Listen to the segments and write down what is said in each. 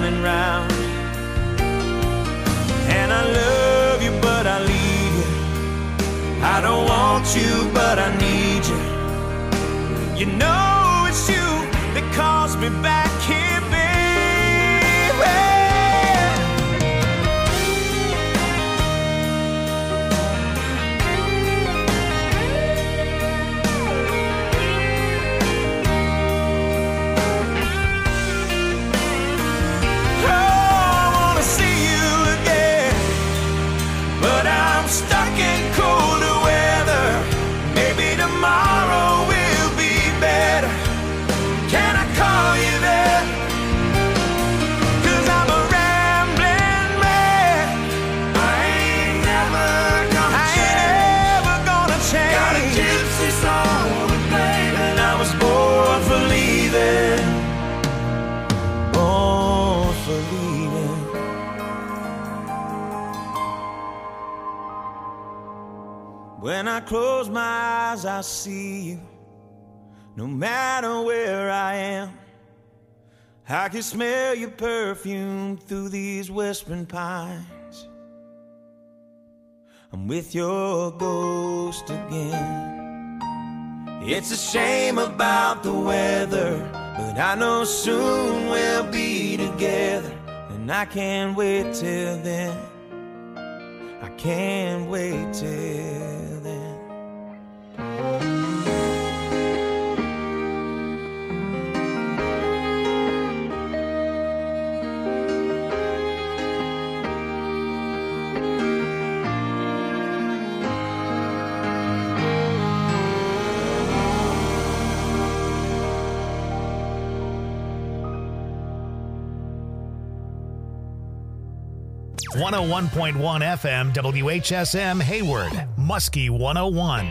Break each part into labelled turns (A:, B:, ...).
A: coming round. And I love you, but I leave you. I don't want you, but I need you. You know it's you that calls me back here, baby. Stuck in colder weather. Maybe tomorrow will be better. Can I call you there? 'Cause I'm a rambling man. I ain't never gonna change. Got a gypsy soul, baby, and I was born for leaving. Born for leaving. When I close my eyes, I see you. No matter where I am, I can smell your perfume through these whispering pines. I'm with your ghost again. It's a shame about the weather, but I know soon we'll be together. And I can't wait till then. I can't wait till then.
B: .1 FM, WHSM Hayward, Muskie 101.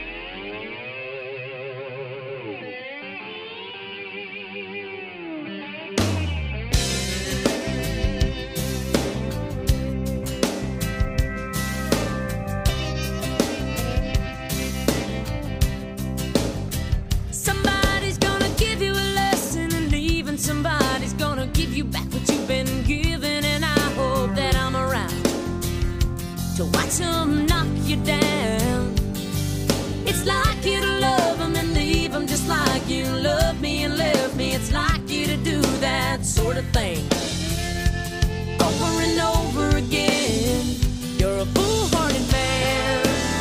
C: Somebody's gonna give you a lesson and leave, and somebody's gonna give you back what you've been given, and I hope that I'm around to watch them knock you down. It's like you to love them and leave them, just like you love me and left me. It's like you to do that sort of thing over and over again. You're a foolhardy man.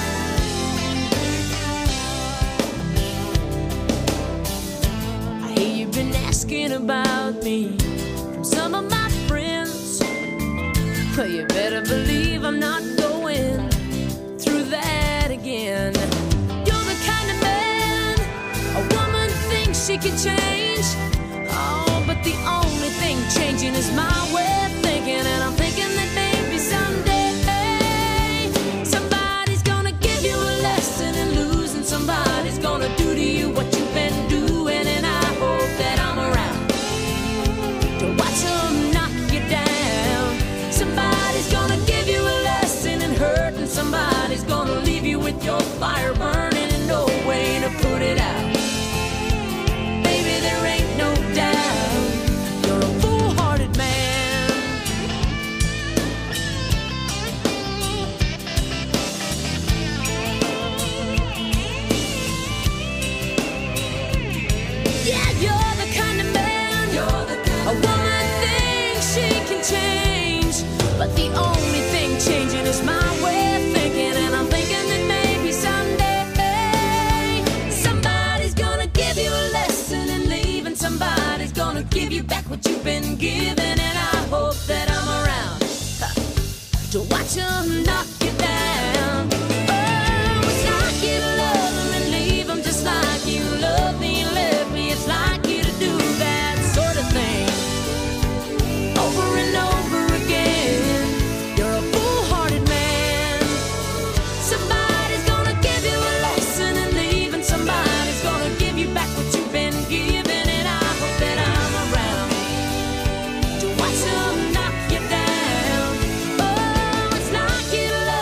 C: I hear you've been asking about me from some of my friends. Well, you better believe I'm not going through that again. You're the kind of man a woman thinks she can change. Oh, but the only thing changing is my way of thinking. And I'm thinking that maybe someday somebody's gonna give you a lesson in losing. Somebody's gonna do to you what you've been doing. And I hope that I'm around to watch them knock you down. Somebody's gonna give you a lesson in hurt, and somebody's gonna leave you with your fire burning and no way to put it out. Baby, there ain't no doubt you're a foolhardy man. Yeah, you're the kind of man a woman thinks she can change. But the only thing changing is my way of thinking. And I'm thinking that maybe someday somebody's gonna give you a lesson in leaving. Somebody's gonna give you back what you've been given. And I hope that I'm around to watch them knock you down. Oh, it's like you to love them and leave them, just like you love me and left me. It's like you to do that sort of thing over and over again. You're a foolhardy man. Somebody's gonna give you a lesson and leave, and somebody's gonna give you back what you've been given. And I hope that I'm around to watch them knock you down. Oh, it's like you to love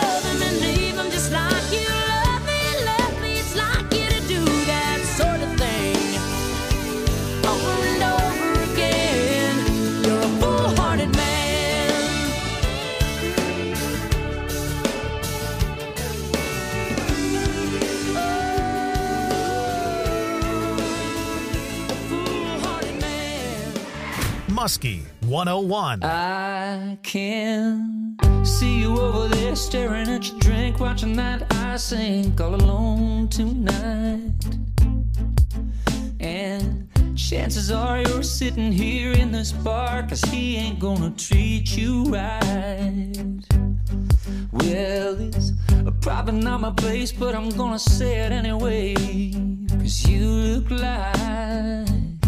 B: Muskie 101.
D: I can see you over there staring at your drink, watching that I sink all alone tonight. And chances are you're sitting here in this bar, 'cause he ain't gonna treat you right. Well, it's probably not my place, but I'm gonna say it anyway, 'cause you look like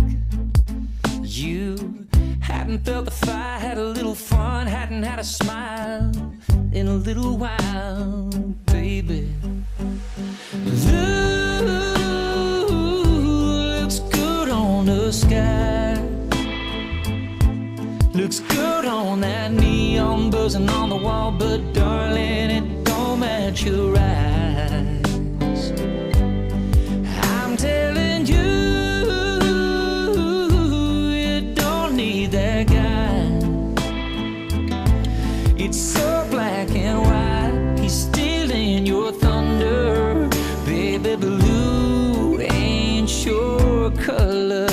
D: you hadn't felt the fire, had a little fun, hadn't had a smile in a little while, baby. Looks good on the sky, looks good on that neon buzzing on the wall, but darling, it don't match your eyes. I'm telling you, that guy. It's so black and white, he's stealing your thunder. Baby blue ain't your color.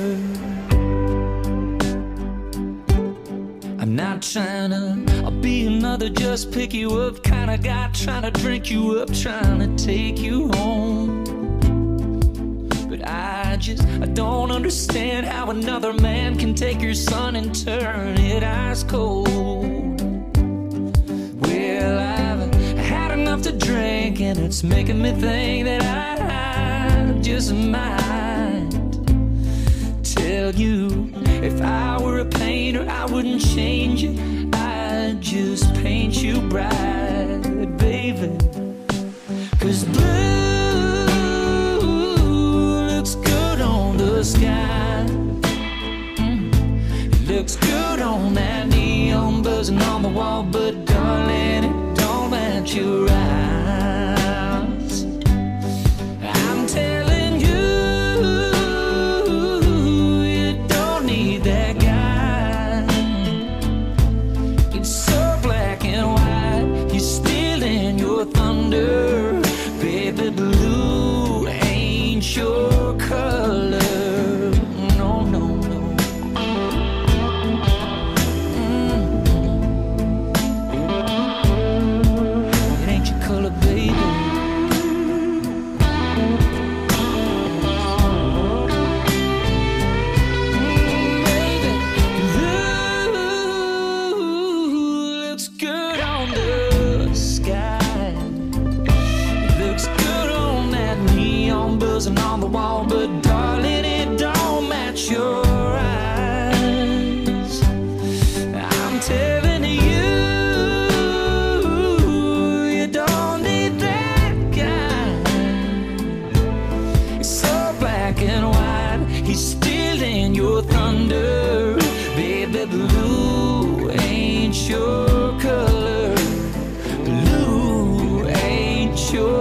D: I'm not trying to be another just pick you up kind of guy, trying to drink you up, trying to take you home. I don't understand how another man can take your sun and turn it ice cold. Well, I've had enough to drink, and it's making me think that I just might tell you, if I were a painter, I wouldn't change it, I'd just paint you bright, baby. 'Cause blue sky, it looks good on that neon buzzing on the wall, but darling, it don't match your eyes. I'm telling you, you don't need that guy. It's so black and white, he's stealing your thunder. Baby blue ain't your color. And on the wall, but darling, it don't match your eyes. I'm telling you, you don't need that guy. It's so black and white, he's stealing your thunder. Baby blue ain't your color. Blue ain't your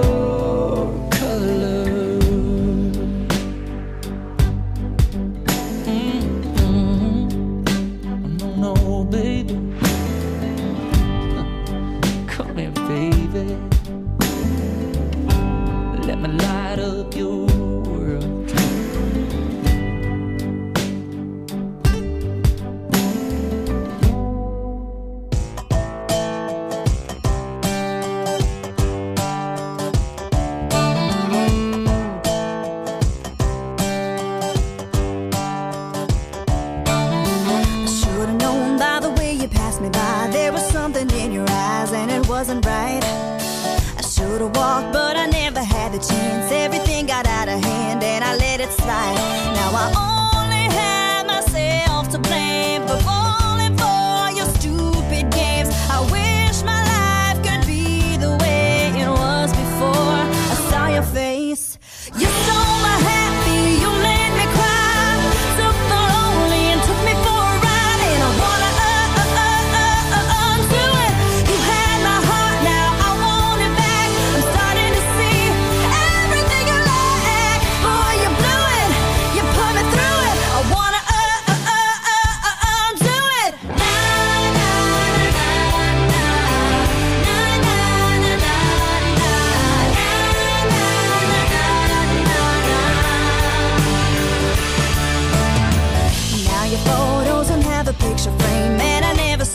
D: Through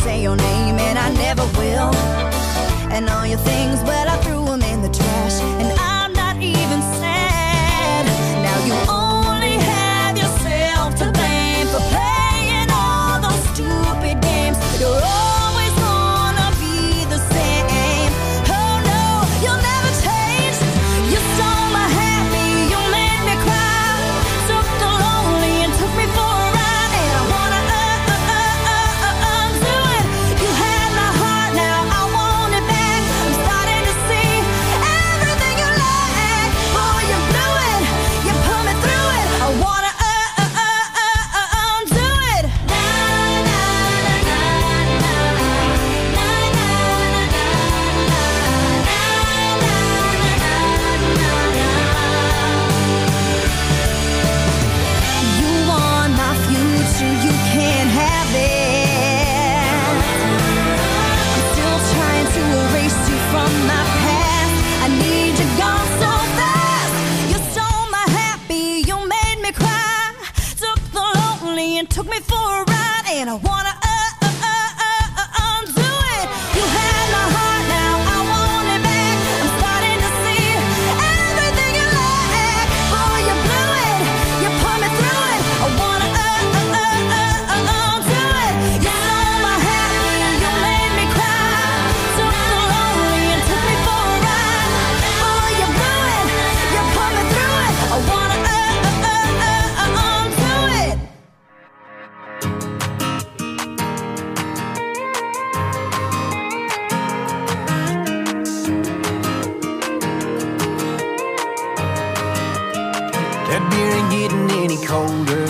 E: say your name, and I never will. And all your things, well, I threw them in the trash, and I'm not even sad. Now you only have yourself to blame for playing all those stupid games. You're always gonna be the same. Oh no, you'll never change. You stole my happy, you made me cry. Took the lonely and took me for a ride, and I wanna undo it. You had my heart, now I want it back. I'm starting to see everything you like. Boy, you blew it, you put me through it. I wanna undo it. You want my future, you can't have it. I'm still trying to erase you from my past. I need you gone so fast. You stole my happy, you made me cry. Took the lonely and took me for a ride, and I wanna undo it. You had my heart, now I want it back. I'm starting to see everything you like. Boy, you blew it, you put me through it. I wanna undo it. You stole my happy, you made me cry. Took the lonely and took me for a ride. Boy, you blew it, you put me through it. I wanna undo it.
A: That beer ain't getting any colder,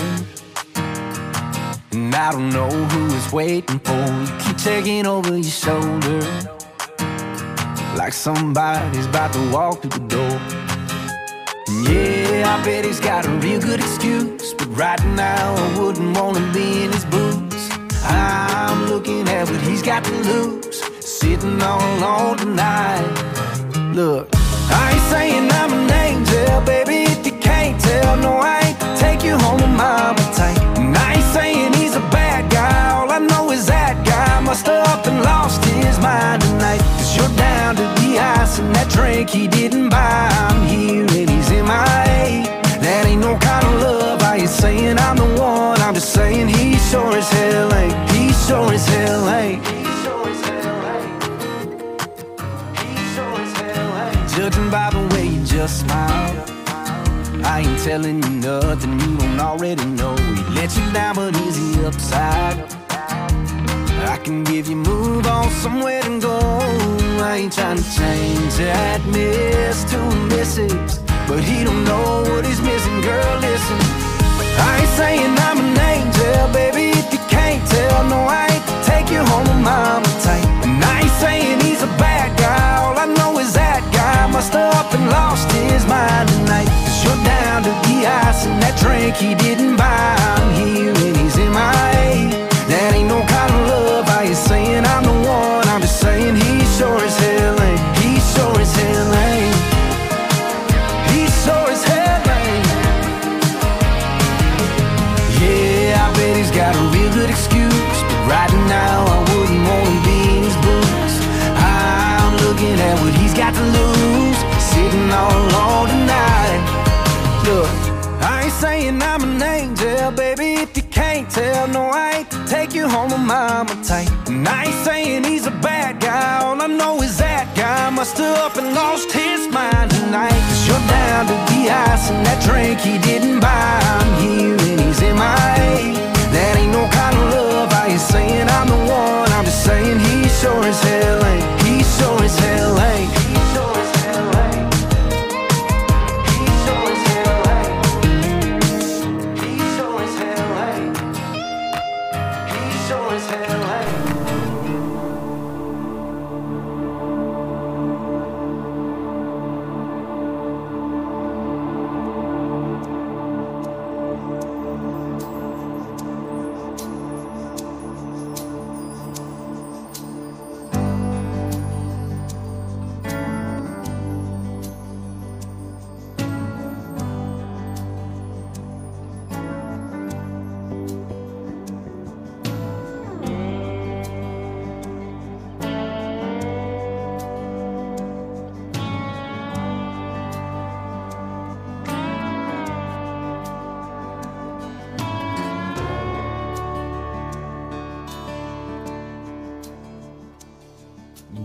A: and I don't know who is waiting for. You keep taking over your shoulder, like somebody's about to walk through the door. Yeah, I bet he's got a real good excuse, but right now I wouldn't wanna be in his boots. I'm looking at what he's got to lose, sitting all alone tonight. Look, I ain't saying I'm an angel, baby, if you can't tell. No, I ain't take you home with mama tight. And I ain't saying he's a bad guy, all I know is that guy must have up and lost his mind tonight. Cause you're down to the ice and that drink he didn't buy. I'm here and he's MIA. That ain't no kind of love. I ain't saying I'm the one, I'm just saying he sure as hell ain't. He sure as hell ain't. Judging by the way you just smile, I ain't telling you nothing you don't already know. He let you down, but is he upside? I can give you move on somewhere to go. I ain't trying to change that miss to a misses, but he don't know what he's missing. Girl, listen, I ain't saying I'm an angel, baby, if you can't tell. No, I ain't take you home with mama tight. And I ain't saying he's a bad guy, all I know is that guy must have up and lost his mind tonight. Cause you're down to the ice and that drink he didn't buy. I'm here and he's MIA. That ain't no kind of love. I ain't saying I'm the one, I'm just saying he sure as hell ain't. He sure as hell ain't. He sure as hell ain't. Yeah, I bet he's got a real good excuse, but right now I wouldn't wanna be in his boots. I'm looking at what he's got to lose, sitting all alone tonight. Look, I ain't saying I'm an angel, baby, if you can't tell. No, I ain't take you home with mama tight. And I ain't saying he's a bad guy, all I know is that guy must have up and lost his mind tonight. Cause you're down to the ice and that drink he didn't buy. I'm here and he's MIA. That ain't no kind of love. I ain't saying I'm the one, I'm just saying he sure as hell ain't. He sure as hell ain't. He sure as hell ain't. He sure as hell ain't. He sure as hell ain't. He sure as hell ain't.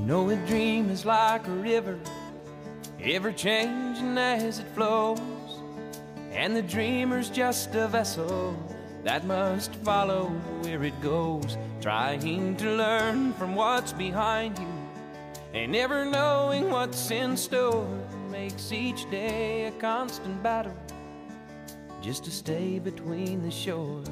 A: know a dream is like a river, ever changing as it flows, and the dreamer's just a vessel that must follow where it goes, trying to learn from what's behind you and never knowing what's in store makes each day a constant battle just to stay between the shores.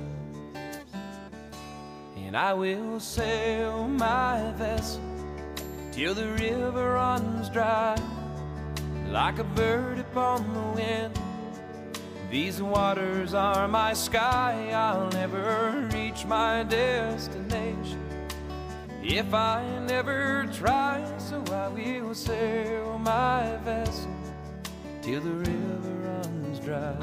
A: And I will sail my vessel till the river runs dry, like a bird upon the wind. These waters are my sky, I'll never reach my destination if I never try. So I will sail my vessel till the river runs dry.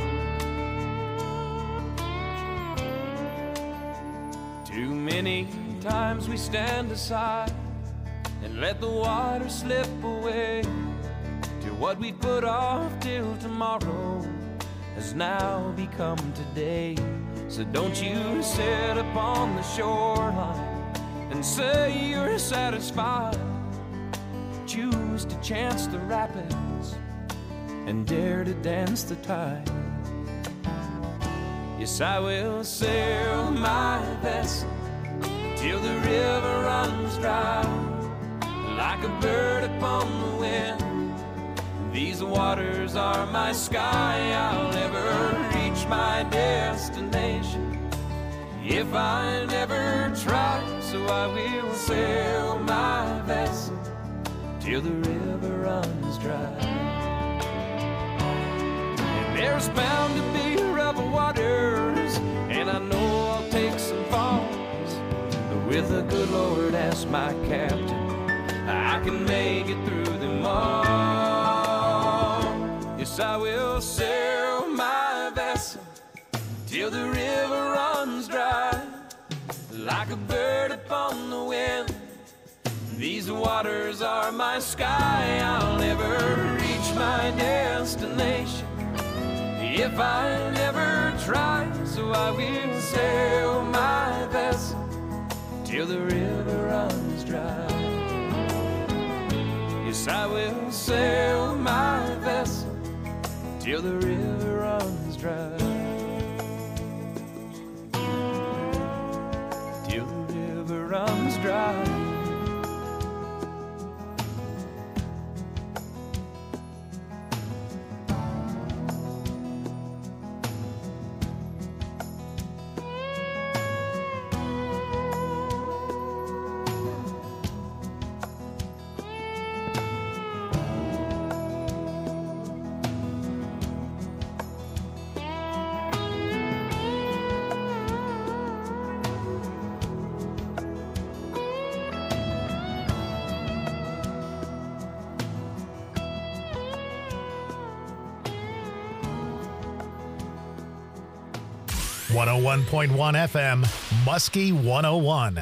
A: Too many times we stand aside and let the water slip away to what we put off till tomorrow has now become today. So don't you sit upon the shoreline and say you're satisfied. Choose to chance the rapids and dare to dance the tide. Yes, I will sail my vessel till the river runs dry, like a bird upon the wind. These waters are my sky, I'll never reach my destination if I never try. So I will sail my vessel till the river runs dry. And there's bound to be rough waters, and I know I'll take some falls, but with the good Lord as my captain, I can make it through them all. Yes, I will sail my vessel till the river runs dry, like a bird upon the wind. These waters are my sky, I'll never reach my destination if I never try. So I will sail my vessel till the river runs dry. Yes, I will sail my vessel till the river runs dry. Till the river runs dry.
B: .1 FM, Muskie 101.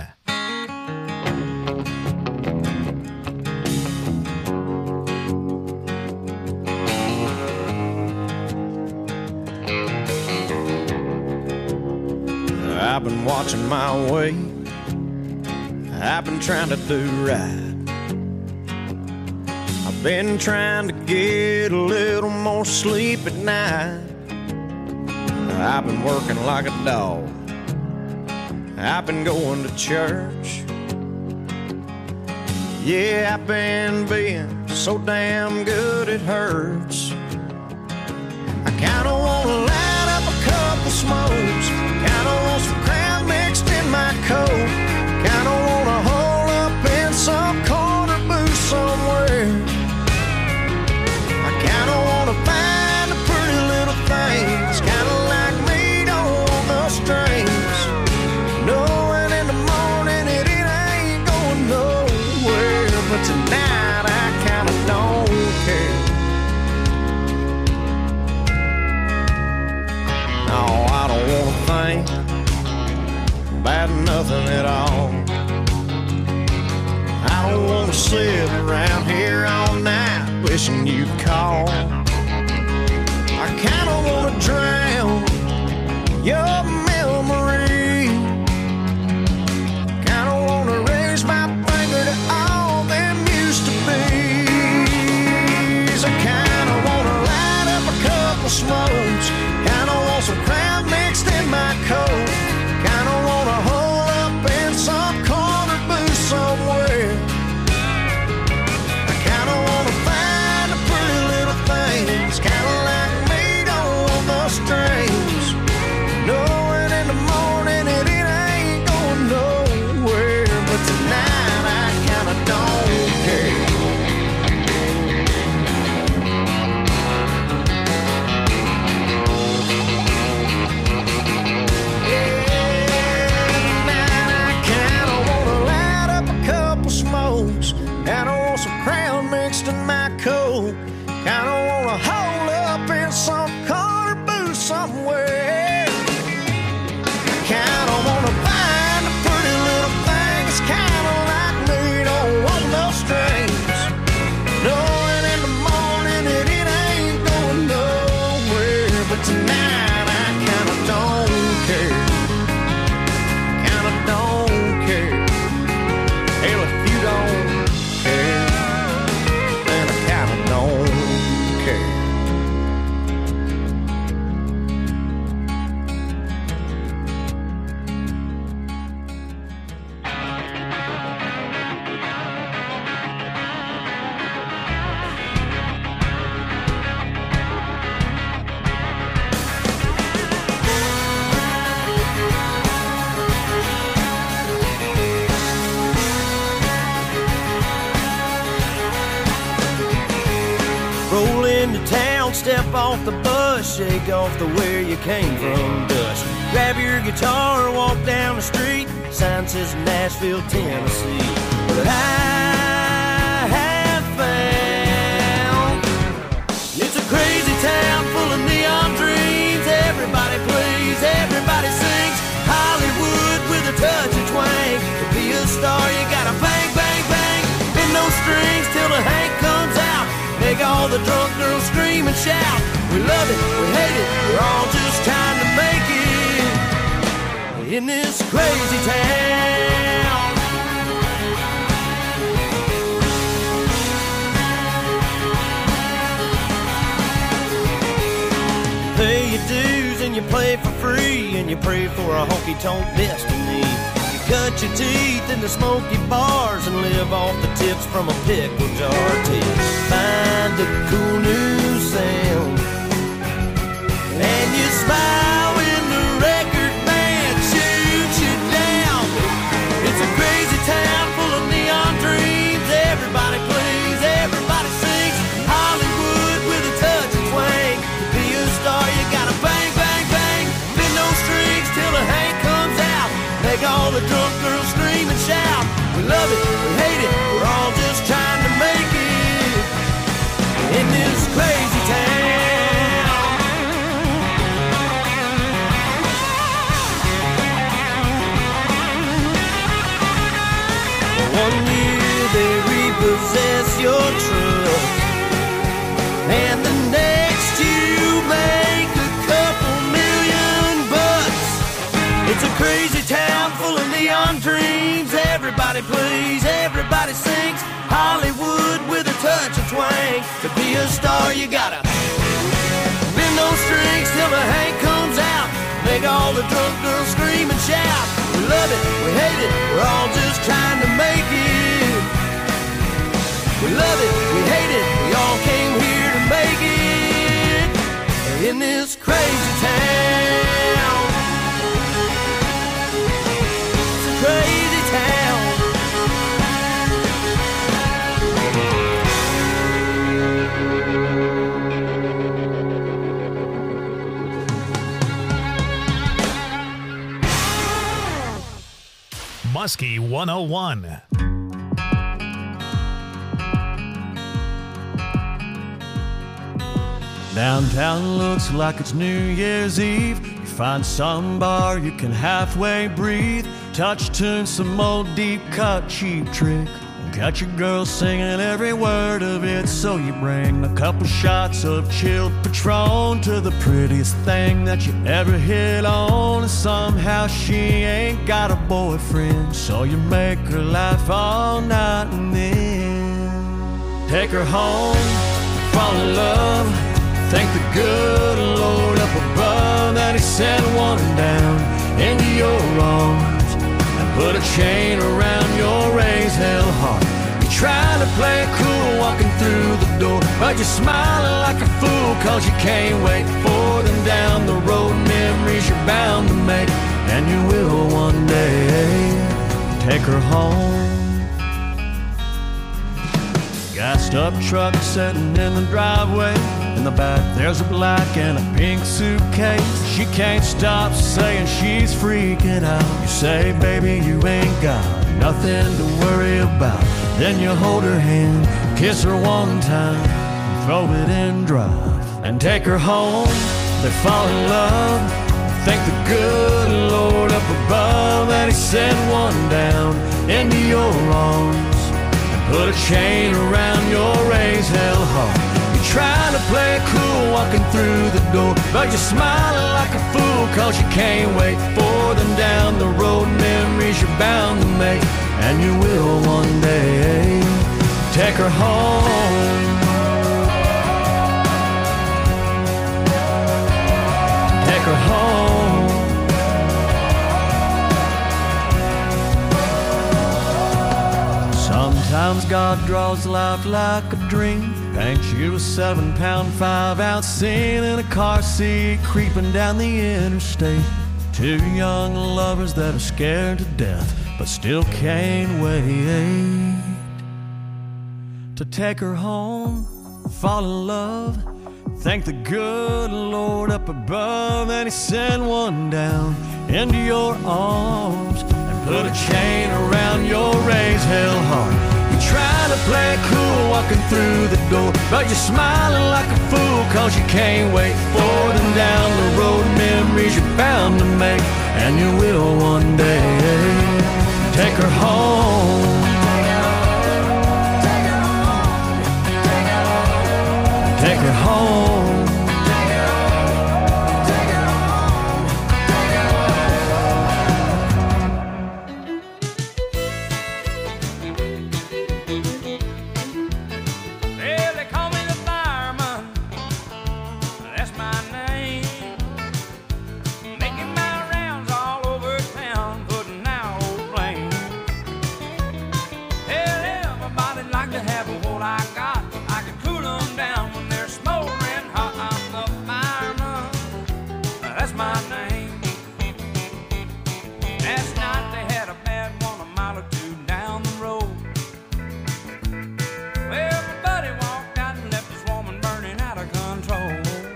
A: I've been watching my weight, I've been trying to do right. I've been trying to get a little more sleep at night. I've been working like a dog, I've been going to church. Yeah, I've been being so damn good it hurts. I kinda wanna light up a couple smokes, kinda want some crab mixed in my coat, kinda wanna hole up in some corner booth somewhere. I kinda wanna find the pretty little things, kinda like meat on the strings, knowing in the morning it ain't going nowhere. But tonight I kinda don't care. No, I don't wanna think about nothing at all. I don't wanna sit around here all night wishing you'd call. I kinda wanna drown your memory, kinda wanna raise my finger to all them Don't step off the bus, shake off the where you came from dust. Grab your guitar, walk down the street. Sign says Nashville, Tennessee. But I have found it's a crazy town full of neon dreams. Everybody plays, everybody sings. Hollywood with a touch of twang. To be a star, you gotta bang, bang, bang. Bend those strings till the Hank comes out. Make all the drunk girls scream and shout. We love it, we hate it, we're all just trying to make it in this crazy town. Pay your dues and you play for free, and you pray for a honky-tonk destiny. You cut your teeth in the smoky bars and live off the tips from a pickle jar till find a cool new sound. And you smile when the record band shoots you down. It's a crazy town full of neon dreams. Everybody plays, everybody sings. Hollywood with a touch of twang. To be a star, you gotta bang, bang, bang. Bend those strings till the Hank comes out. Make all the drunk girls scream and shout. We love it, we hate it, we're all just trying to make it in this crazy town. One year they repossess your truck, and the next you make a couple $1,000,000. It's a crazy town full of neon dreams. Everybody plays, everybody sings. Hollywood with a touch of twang. To be a star, you gotta bend those strings till the Hank comes out. Make all the drunk girls scream and shout. We love it, we hate it, we're all just trying to make it. We love it, we hate it, we all came here to make it in this crazy town. It's a crazy town.
B: Muskie 101.
F: Downtown looks like it's New Year's Eve. You find some bar you can halfway breathe. Touch tune, some old deep cut cheap trick. Got your girl singing every word of it. So you bring a couple shots of chilled Patron to the prettiest thing that you ever hit on. And somehow she ain't got a boyfriend, so you make her laugh all night and then take her home, fall in love. Thank the good Lord up above that he sent one down into your arms and put a chain around your raised hell heart. You're trying to play it cool walking through the door, but you're smiling like a fool cause you can't wait for them down the road. Memories you're bound to make, and you will one day take her home. Gassed up truck sitting in the driveway. In the back there's a black and a pink suitcase. She can't stop saying she's freaking out. You say, baby, you ain't got nothing to worry about. Then you hold her hand, kiss her one time, and throw it in drive and take her home. They fall in love. Thank the good Lord up above that he sent one down into your arms and put a chain around your raised hell heart. You're trying to play it cool walking through the door, but you're smiling like a fool cause you can't wait for them down the road. Memories you're bound to make, and you will one day take her home. Take her home. Sometimes God draws life like a dream, paints you a 7-pound 5-ounce scene in a car seat creeping down the interstate. Two young lovers that are scared to death but still can't wait to take her home, fall in love. Thank the good Lord up above, and he sent one down into your arms and put a chain around your raised hell heart. You try to play it cool walking through the door, but you're smiling like a fool cause you can't wait for them down the road. Memories you're bound to make, and you will one day. Take her home. Take her home.
G: Well, they call me the fireman. That's my name. Making my rounds all over town, putting out old flames. Hell, everybody'd like to have what I got. I can cool them down when they're smoldering hot. I'm the fireman. That's my name. Last night they had a bad one a mile or two down the road. Well, my buddy walked out and left his woman burning out of control.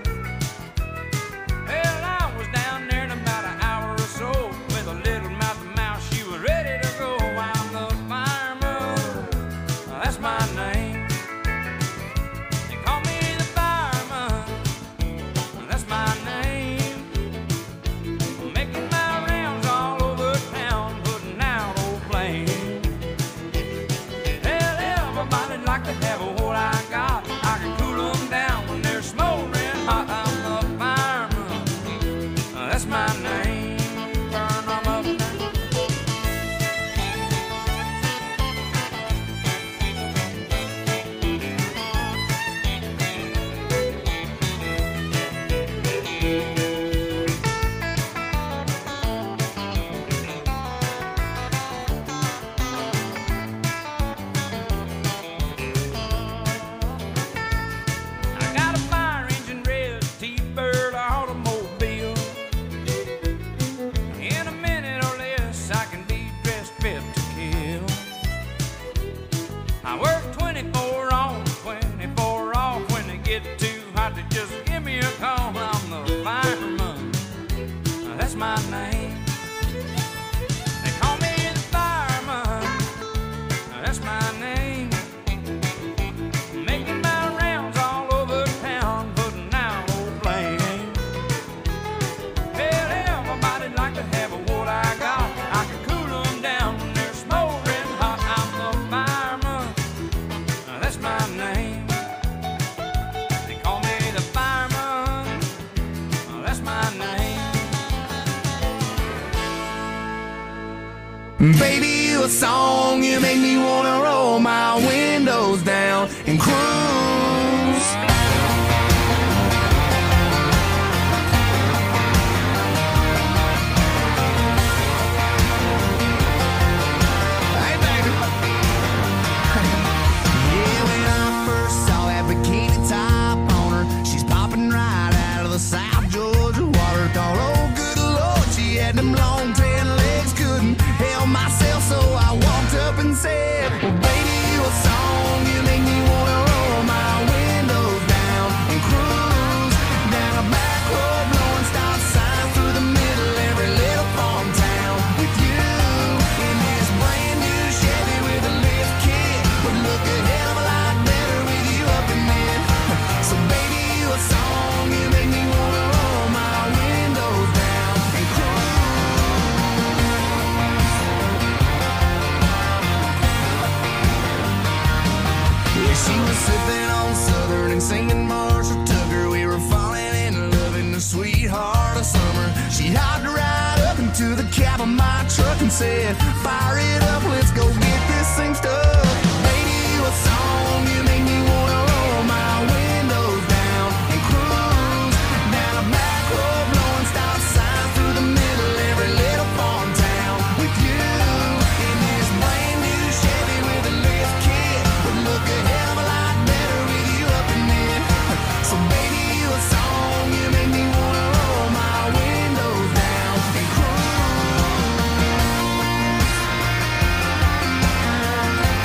G: Well, I was down there in about an hour or so with a little mouth to mouth. She was ready to go. I'm the fireman. That's my name. They call me the fireman. That's my name. Making my rounds all over town, putting out old flames. Hell, everybody'd like to have what I got. I can cool them down when they're smoldering hot. I'm the fireman. That's my name. Burn them up now. I got a fire engine red T-Bird automobile. In a minute or less, I can be dressed fit to kill. I work 24 on, 24 off. When they get too hot, they just give me a call. I'm the fireman. That's my name. They call me the fireman. That's my name. Making my rounds all over town, putting out old flames. Hell, everybody'd like to have what I got. I can cool them down when they're smoldering hot. I'm the fireman. That's my name. They call me the fireman. That's my name.
A: Baby, you a song, you make me wanna roll my windows down and cruise. Hey, baby. Yeah, when I first saw that bikini top on her, she's popping right out of the South Georgia water. Thought, oh, good Lord, she had them long tan legs, couldn't help myself, so I walked up and said, well, baby, you a song, you make me wanna roll my windows down and cruise down a back road, blowing stop signs through the middle of every little farm town. With you in this brand new Chevy with a lift kit, would look a hell of a lot better with you up in it. So baby, you a song, you make me wanna roll my windows down and cruise. Yeah, she was sipping on Southern and singing Marshall Tucker. We were falling in love in the sweetheart of summer. She hopped right up into the cab of my truck and said, fire it up, let's go get this thing stuck. Baby, you a song, you make me wanna roll my windows down and cruise down a back road, blowing stop signs through the middle of every little farm town. With you in this brand new Chevy with a lift kit, would look a hell of a lot better with you up in it. So baby, you a song, you make me wanna roll my windows down and cruise.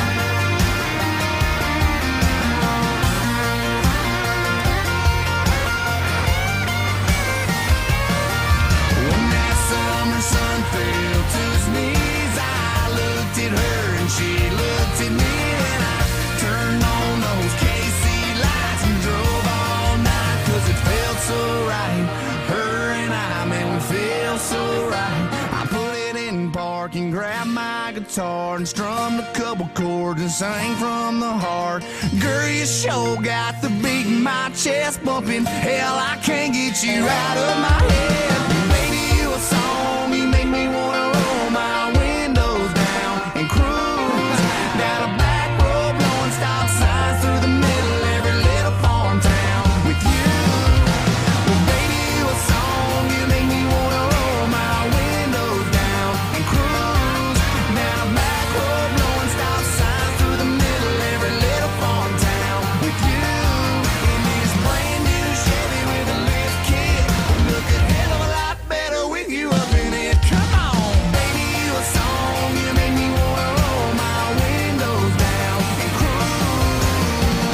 H: my guitar and strummed a couple chords and sang from the heart. Girl, you sure got the beat in my chest bumping. Hell, I can't get you out of my head. Baby, you a song, you make me wanna roll my windows down and cruise down a back road, blowing stop signs through the middle of every little farm town with you. Well, baby, you a song, you make me wanna roll my windows down and cruise down a back road, blowing stop signs through the middle of every little farm town with you. In this brand new Chevy with a lift kit, look a hell of a lot better with you up in it. Come on, baby, you a song, you make me wanna roll my windows down and cruise.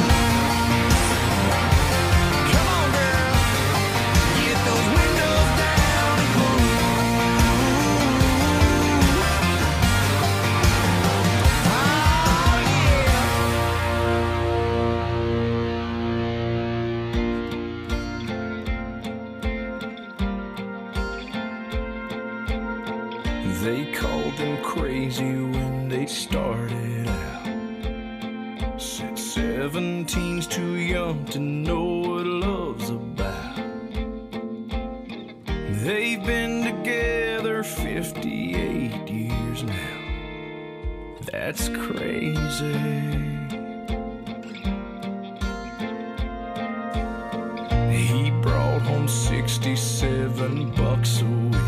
H: Come on, girl, get those windows down and cruise. Oh, yeah. They called him crazy when they started out. Said 17's too young to know what love's about. They've been together 58 years now. That's crazy. He brought home $67 a week.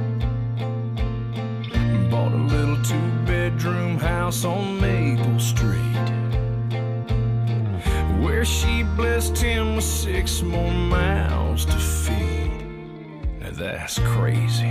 H: Bought a little two-bedroom house on Maple Street, where she blessed him with 6 more mouths to feed. Now that's crazy.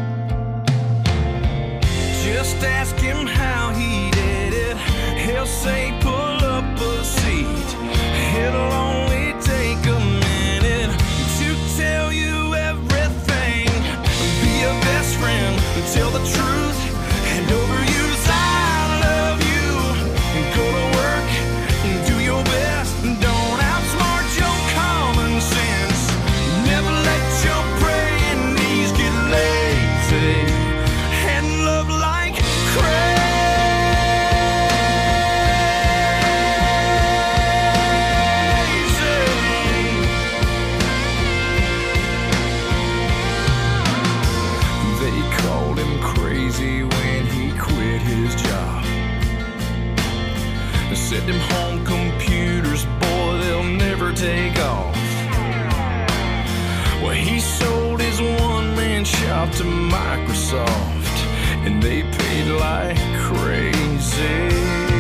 H: Just ask him how he did it. He'll say pull up a seat. It'll only take a minute to tell you everything. Be a best friend, tell the truth, and overuse I love you. Go to work and do your best. Don't outsmart your common sense. Never let your praying knees get lazy. And love like crazy. They called him crazy when he quit his job. They said them home computers, boy, they'll never take off. Well, he sold his one-man shop to Microsoft, and they paid like crazy.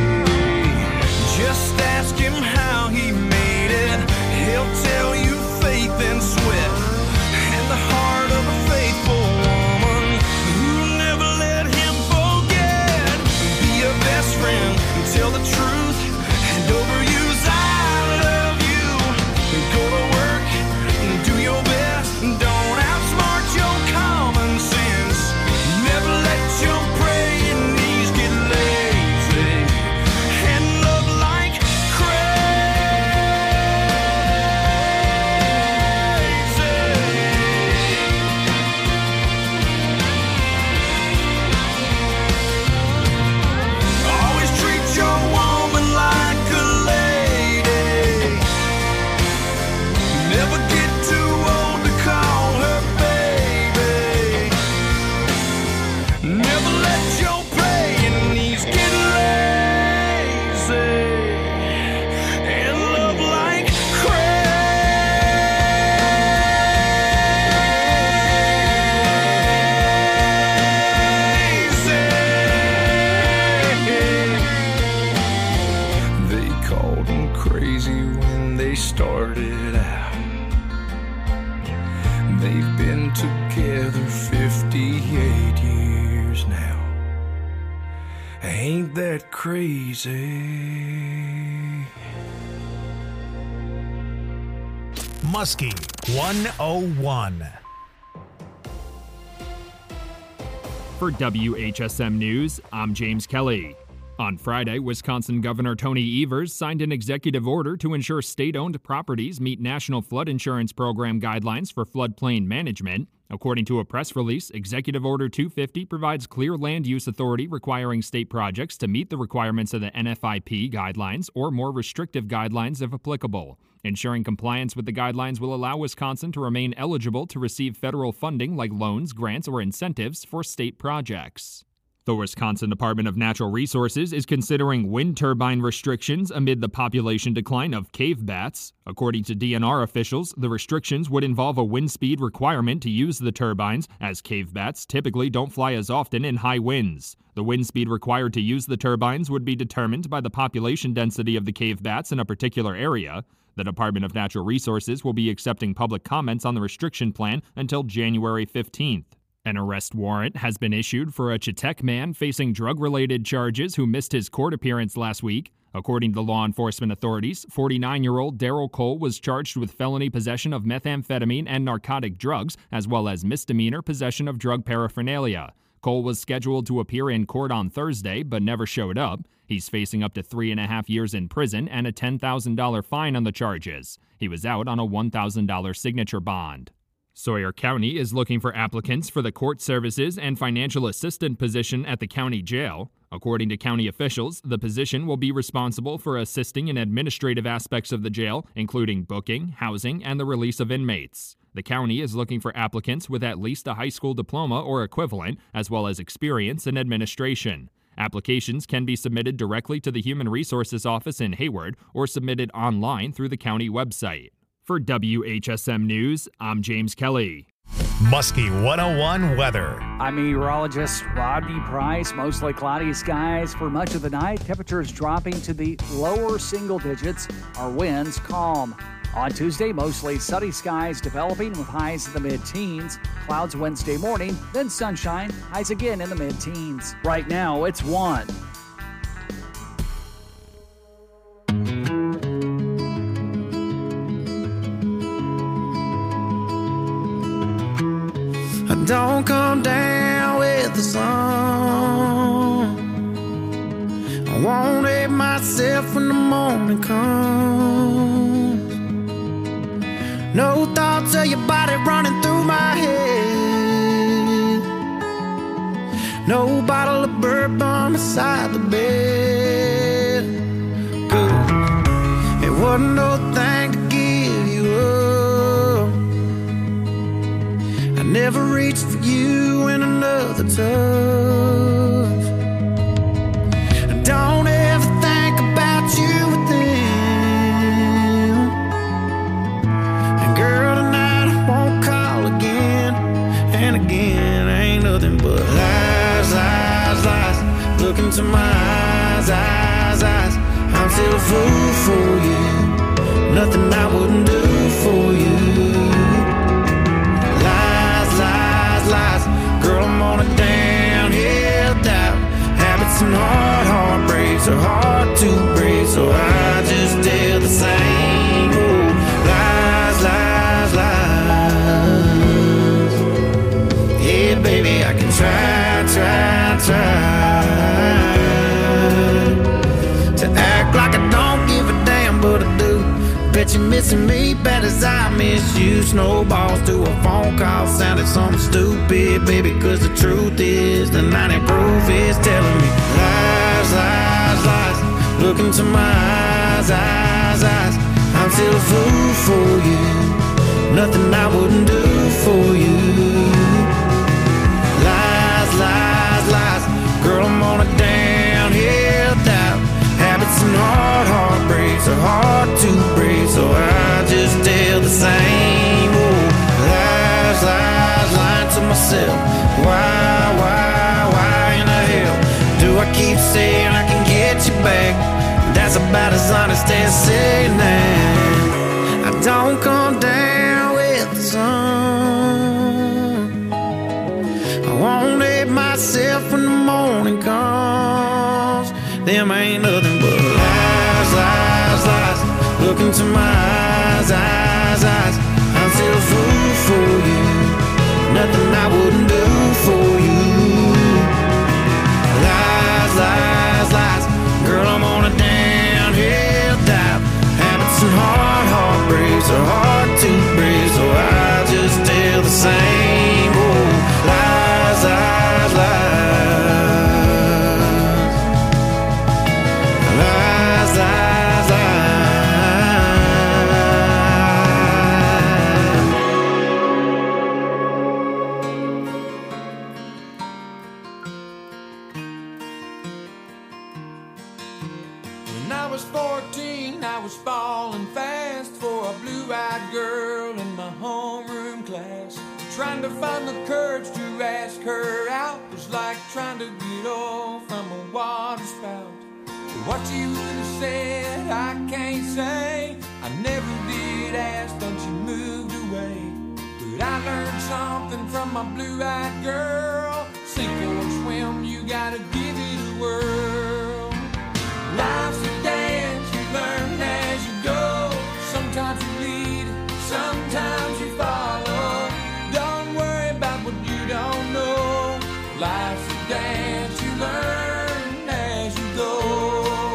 H: Just ask him how he made it. He'll tell you faith and sweat, and the heart of a faithful woman who never let him forget. Be a best friend, tell the truth, and overuse I love you. Go to work and do your best. Don't outsmart your common sense. Never let your praying knees get lazy. And love like always treat your woman like a lady. Never get too old to call her baby. Never let your praying knees get lazy. And love like crazy. They called him crazy when they started out. They've been together 58 years now. Ain't that crazy?
B: Muskie 101.
I: For WHSM News, I'm James Kelly. On Friday, Wisconsin Governor Tony Evers signed an executive order to ensure state-owned properties meet National Flood Insurance Program guidelines for floodplain management. According to a press release, Executive Order 250 provides clear land use authority requiring state projects to meet the requirements of the NFIP guidelines or more restrictive guidelines if applicable. Ensuring compliance with the guidelines will allow Wisconsin to remain eligible to receive federal funding like loans, grants, or incentives for state projects. The Wisconsin Department of Natural Resources is considering wind turbine restrictions amid the population decline of cave bats. According to DNR officials, the restrictions would involve a wind speed requirement to use the turbines, as cave bats typically don't fly as often in high winds. The wind speed required to use the turbines would be determined by the population density of the cave bats in a particular area. The Department of Natural Resources will be accepting public comments on the restriction plan until January 15th. An arrest warrant has been issued for a Chetek man facing drug-related charges who missed his court appearance last week. According to law enforcement authorities, 49-year-old Daryl Cole was charged with felony possession of methamphetamine and narcotic drugs, as well as misdemeanor possession of drug paraphernalia. Cole was scheduled to appear in court on Thursday, but never showed up. He's facing up to 3.5 years in prison and a $10,000 fine on the charges. He was out on a $1,000 signature bond. Sawyer County is looking for applicants for the court services and financial assistant position at the county jail. According to county officials, the position will be responsible for assisting in administrative aspects of the jail, including booking, housing, and the release of inmates. The county is looking for applicants with at least a high school diploma or equivalent, as well as experience in administration. Applications can be submitted directly to the Human Resources Office in Hayward or submitted online through the county website. For WHSM News, I'm James Kelly.
B: Muskie 101 weather.
J: I'm meteorologist Rodney Price. Mostly cloudy skies for much of the night. Temperatures dropping to the lower single digits. Our winds calm. On Tuesday, mostly sunny skies developing with highs in the mid-teens. Clouds Wednesday morning, then sunshine. Highs again in the mid-teens. Right now, it's 1.
H: Don't come down with the sun. I won't hate myself when the morning comes. No thoughts of your body running through my head. No bottle of bourbon beside the bed. Good. It wasn't no thing to give you up. Never reached for you in another touch. Don't ever think about you with them. And girl, tonight I won't call again. And again, ain't nothing but lies, lies, lies. Look into my eyes, eyes, eyes. I'm still a fool for you. Nothing I wouldn't do for you. Lies. Girl, I'm on a downhill doubt. Habits and heartbreaks are hard to break, so I just tell the same old lies, lies, lies. Yeah, baby, I can try to act like I don't give a damn, but I do. Bet you're missing me bad as I miss you. Snowballs to a phone call sounded something stupid, baby, cause the truth is the 90 proof is telling me lies, lies, lies. Look into my eyes, eyes, eyes. I'm still a fool for you. Nothing I wouldn't do for you. Lies, lies, lies. Girl, I'm on a downhill doubt. Habits and heartbreaks are hard to break, so I just tell the same old lies, lies, lying to myself. Why in the hell do I keep saying I can get you back? That's about as honest as saying that I don't come down with the sun. I won't hate myself when the morning comes. Them ain't nothing but lies, lies, lies. Look into my eyes, eyes, eyes. I'm still a fool for you. Nothing I wouldn't do for you. Lies, lies, lies.
G: was 14, I was falling fast for a blue-eyed girl in my homeroom class. Trying to find the courage to ask her out was like trying to get off from a water spout. What you would have said, I can't say. I never did ask, but she moved away. But I learned something from my blue-eyed girl. Sink or swim, you gotta give it a whirl. Life's a dance, you learn as you go. Sometimes you lead, sometimes you follow. Don't worry about what you don't know. Life's a dance, you learn as you go.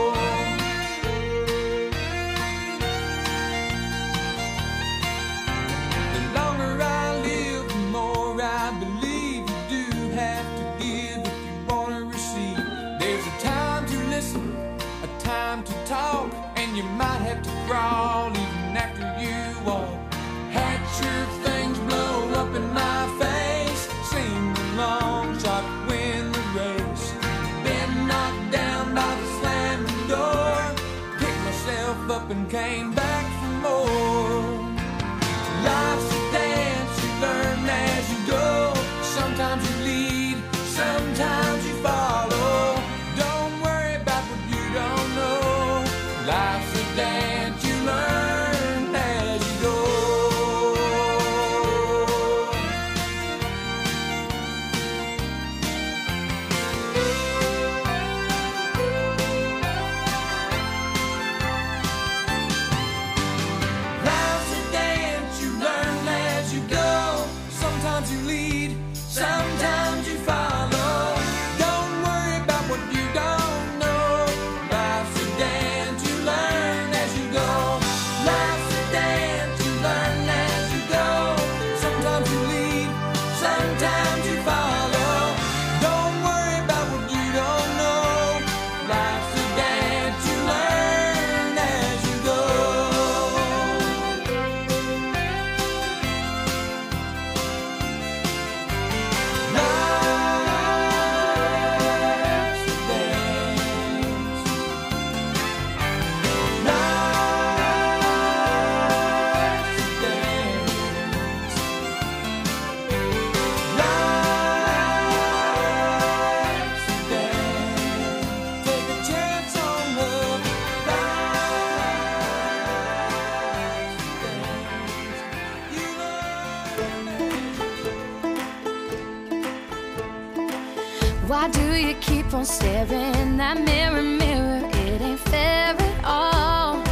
G: To talk, and you might have to crawl even after you walk. Had your things blow up in my face, seemed a long shot to win the race. Been knocked down by the slamming door, picked myself up and came back for more. Life's a dance, you learn as you go. Sometimes you lead, sometimes you follow. Don't worry about what you don't know. Life's a dance, you learn as you go. Life's a dance, you learn as you go. Sometimes you lead, sometimes you follow. Don't worry about what you don't know. Life's a dance, you learn as you go. Life's a dance, you learn as you go. Sometimes you lead, sometimes you follow. Don't worry about what you don't know. Life's a dance, you learn as you go.
C: Why do you keep on staring in that mirror, mirror? It ain't fair at all.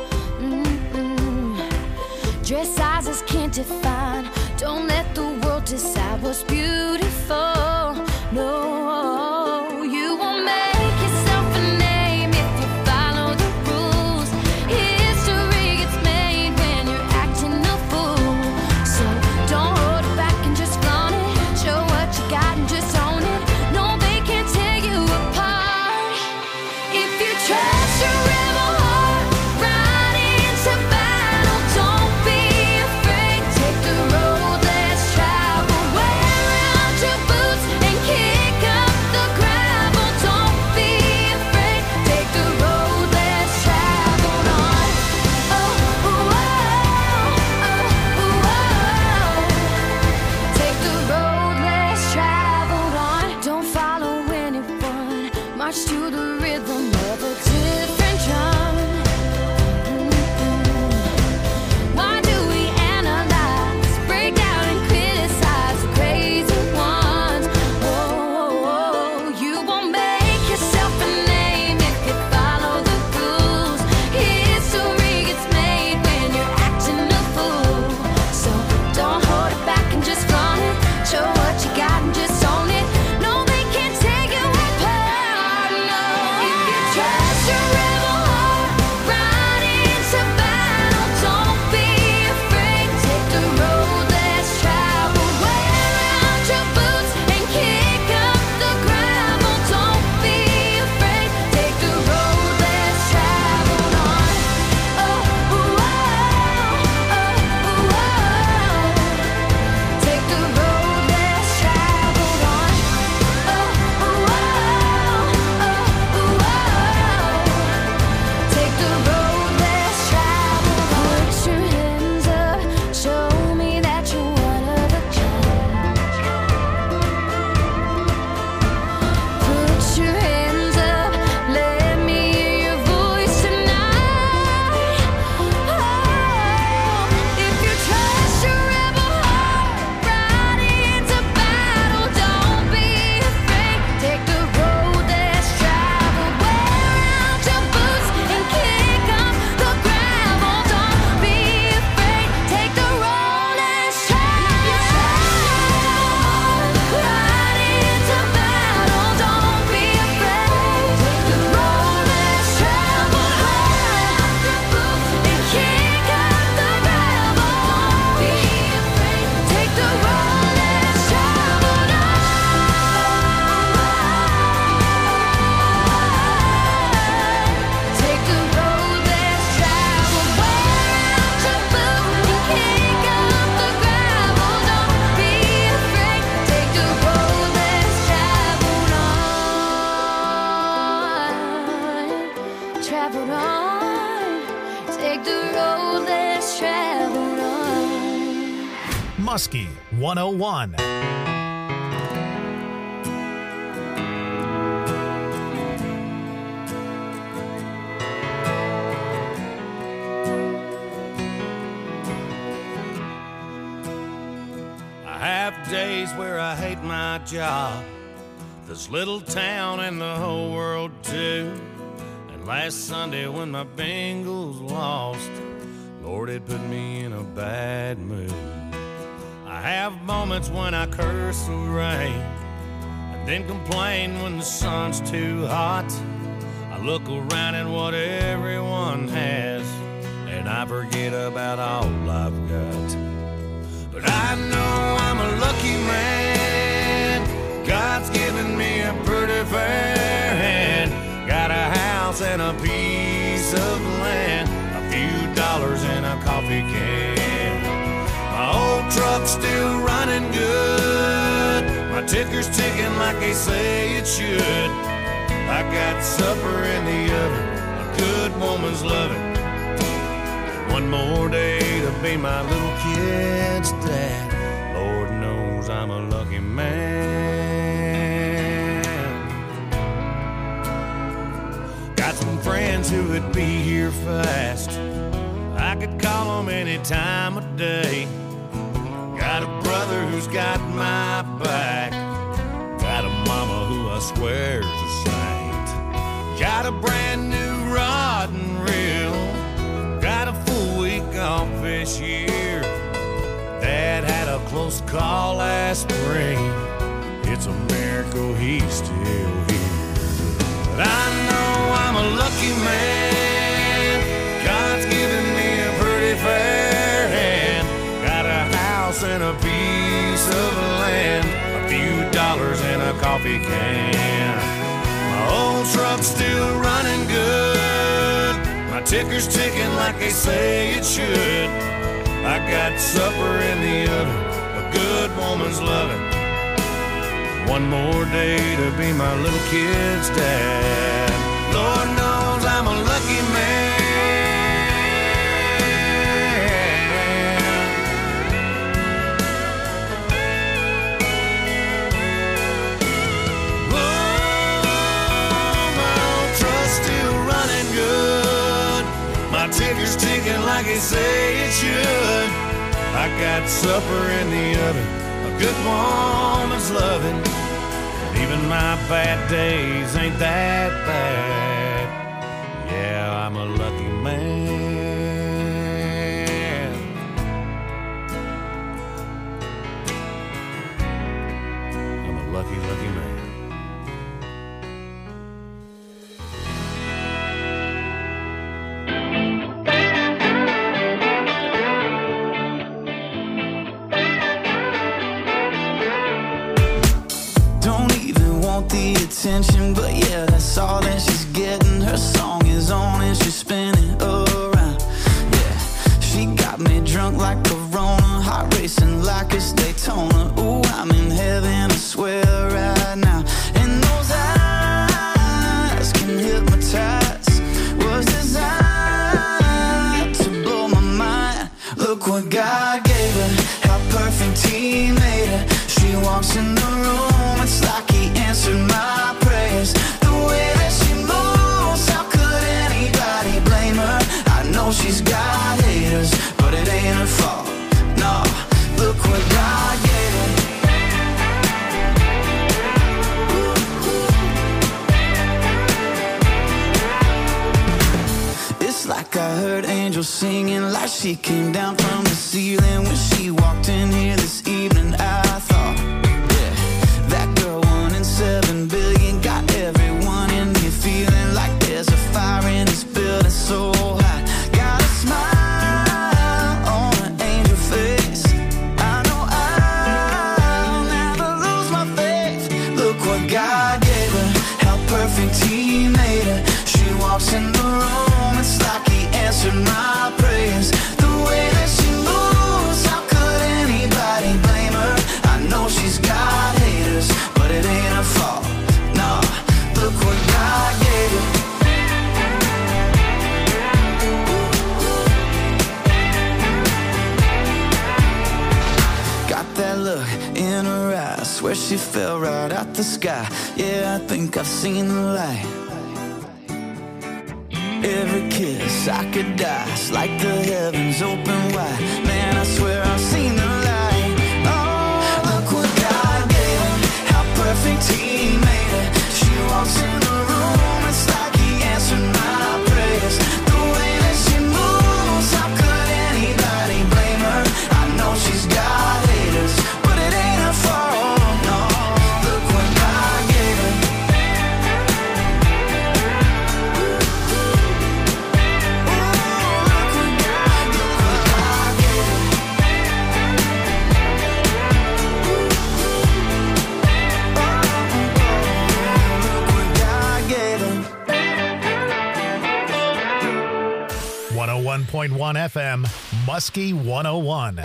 C: Dress sizes can't define. Don't let the world decide what's beautiful. No, you won't make yourself a name if you follow the rules. History gets made when you're acting a fool. So don't hold it back and just flaunt it. Show what you got and just own it. No, they can't tear you apart. If you trust your rebel heart, ride into battle. Don't be afraid. Take the road less traveled. Wear out your boots and kick up the gravel. Don't be afraid. Take the road less traveled on. Oh, oh, oh, oh, oh. Take the road less traveled on. Don't follow anyone. March to the rhythm of a different drum. Why do we analyze, break down and criticize the crazy ones? Whoa, you won't make yourself a name if you follow the rules. History gets made when you're acting a fool. So don't hold it back and just flaunt it. Show what you got and just own it. No, they can't take you apart. No, if you trust your traveled on. Take the road less traveled on.
B: Muskie 101.
A: I have days where I hate my job, this little town and the whole world too. And last Sunday when my Bengals lost, Lord, it put me in a bad mood. I have moments when I curse the rain and then complain when the sun's too hot. I look around at what everyone has and I forget about all I've got. But I know I'm a lucky man. God's given me a pretty fair hand. Got a house and a piece of land, a few dollars and a coffee can. My old truck's still running good. My ticker's ticking like they say it should. I got supper in the oven, a good woman's loving. One more day to be my little kid's dad. Lord knows I'm a lucky man. Got some friends who would be here fast. I could call them any time of day. Got a brother who's got my back. Got a mama who I swear's a saint. Got a brand new rod and reel. Got a full week off this year. Dad had a close call last spring. It's a miracle he's still here. But I know I'm a lucky man. God's given me a pretty fair hand. Got a house and a piece of land, a few dollars and a coffee can. My old truck's still running good. My ticker's ticking like they say it should. I got supper in the oven, a good woman's loving. One more day to be my little kid's dad. Lord knows I'm a lucky man. Ticker's ticking like they say it should. I got supper in the oven, a good woman's loving. And even my bad days ain't that bad. Yeah, I'm a lucky man. I'm a lucky, lucky man.
K: The attention, but yeah, that's all that she's getting. Her song is on and she's spinning around. Yeah, she got me drunk like Corona, heart racing like it's Daytona. Ooh, I'm in heaven, I swear right now. And those eyes can hypnotize, was designed to blow my mind. Look what God gave her, how perfect He made her. She walks in the room, it's like He answered my prayers. The way that she moves, how could anybody blame her? I know she's got haters, but it ain't her fault. No, look what God gave her. It's like I heard angels singing, like she came down from the ceiling when she walked in here this evening. I thought, yeah, that girl 1 in 7 billion got everyone in here feeling like there's a fire in this building so hot. Got a smile on an angel face. I know I'll never lose my faith. Look what God gave her, how perfect He made her. She walks in the room, it's like He answered my prayers. The way that she moves, how could anybody blame her? I know she's got haters, but it ain't her fault. No, look what God gave her. she fell right out the sky. Yeah, I think I've seen the light. Every kiss I could die. It's like the heavens open wide. Man, I swear I've seen the light. Oh, look what God gave her. How perfect He made her. She walks in the room, it's like He answered my prayers. The way that she moves, how could anybody blame her? I know she's got haters, but it ain't her fault, no. Look what God gave her.
B: 101.1 FM, Muskie 101.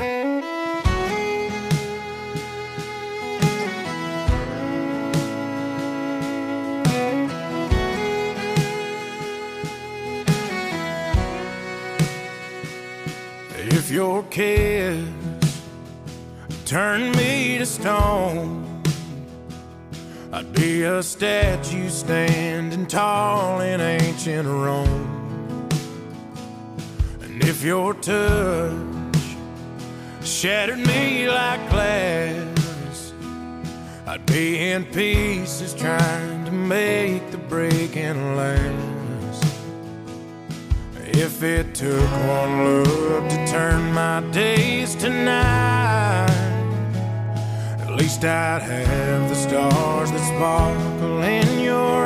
A: If your kiss turned me to stone, I'd be a statue standing tall in ancient Rome. And if your touch shattered me like glass, I'd be in pieces trying to make the breaking last. If it took one look to turn my days to night, at least I'd have the stars that sparkle in your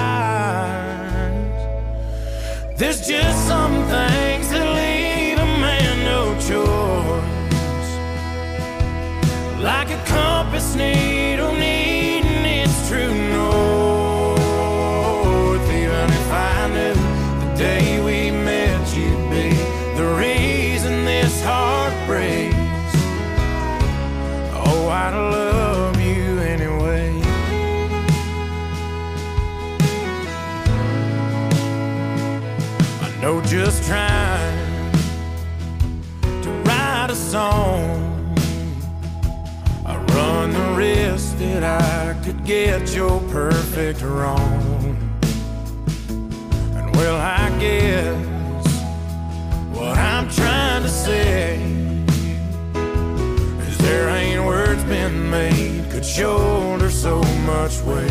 A: eyes. There's just some things that leave a man no choice, like a compass needle needing its true north. Even if I knew the day we met you'd be the reason this heart breaks, oh, I'd love you anyway. I know just trying to write a song, I run the risk that I could get your perfect wrong. And well, I guess what I'm trying to say is there ain't words been made could shoulder so much weight.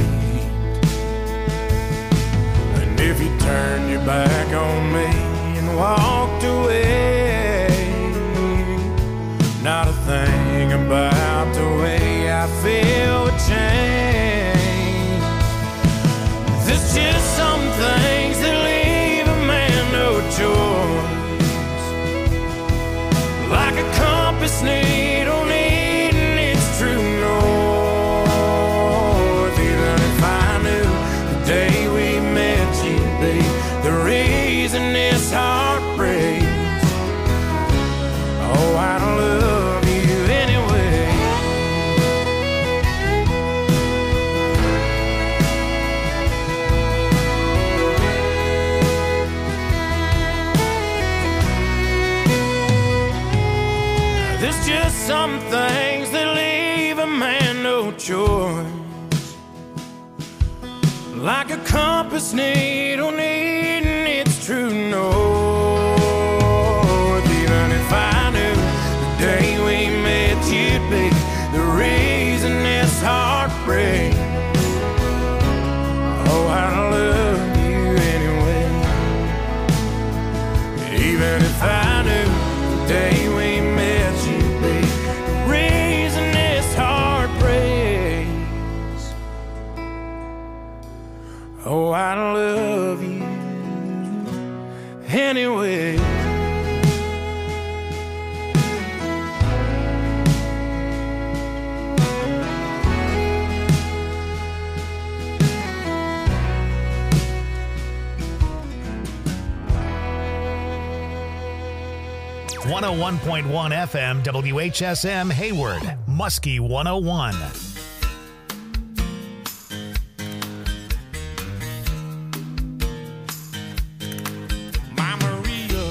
A: And if you turned your back on me and walked away, not a thing about the way I feel would change. There's just some things that leave a man no choice, like a compass needle needing its true north. Even if I knew the day we met you'd be the reason this heart breaks, oh, I don't love you anyway. There's just some things that leave a man no choice, like a compass needle needing its true north. Even if I knew the day we met you'd be the reason this heart breaks, oh, I love you anyway. Even if I knew the day we met you'd be the reason this heart breaks, oh, I love you anyway.
B: .1 FM, WHSM Hayward, Muskie 101.
A: My Maria,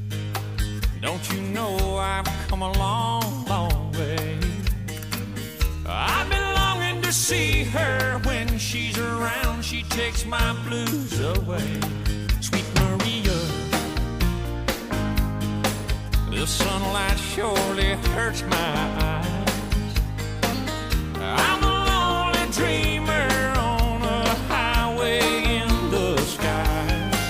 A: don't you know I've come a long, long way?
G: she takes my blues away. Sweet Maria, the sunlight surely hurts my eyes. I'm a lonely dreamer on a highway in the sky.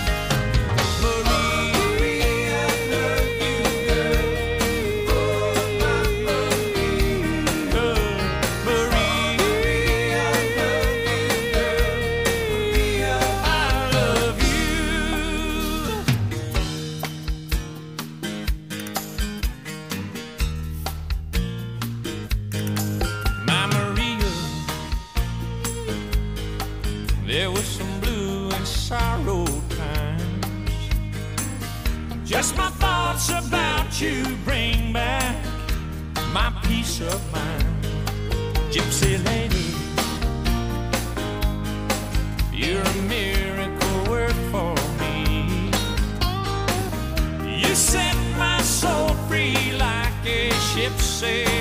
G: Maria, love you, girl. Oh, I love you, girl. Maria, love you, girl. I love you. My Maria, there was some blue and sorrow times. Just my thoughts about you bring back my peace of mind. Gypsy lady, you're a miracle work for me. You set my soul free like a ship sails